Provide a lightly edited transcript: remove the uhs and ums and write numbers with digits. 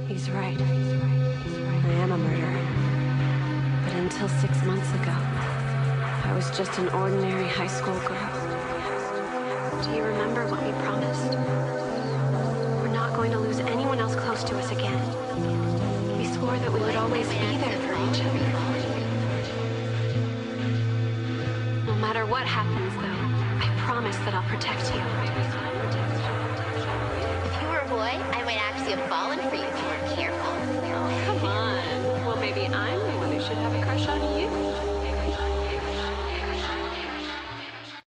He's right. I am a murderer. But until 6 months ago, I was just an ordinary high school girl. Do you remember what we promised? We're not going to lose anyone else close to us again. We swore that we would always be there for each other. No matter what happens, though, I promise that I'll protect you. If you were a boy, I might actually have fallen for you if you weren't careful. Come on. Well, maybe I'm the one who should have a crush on you.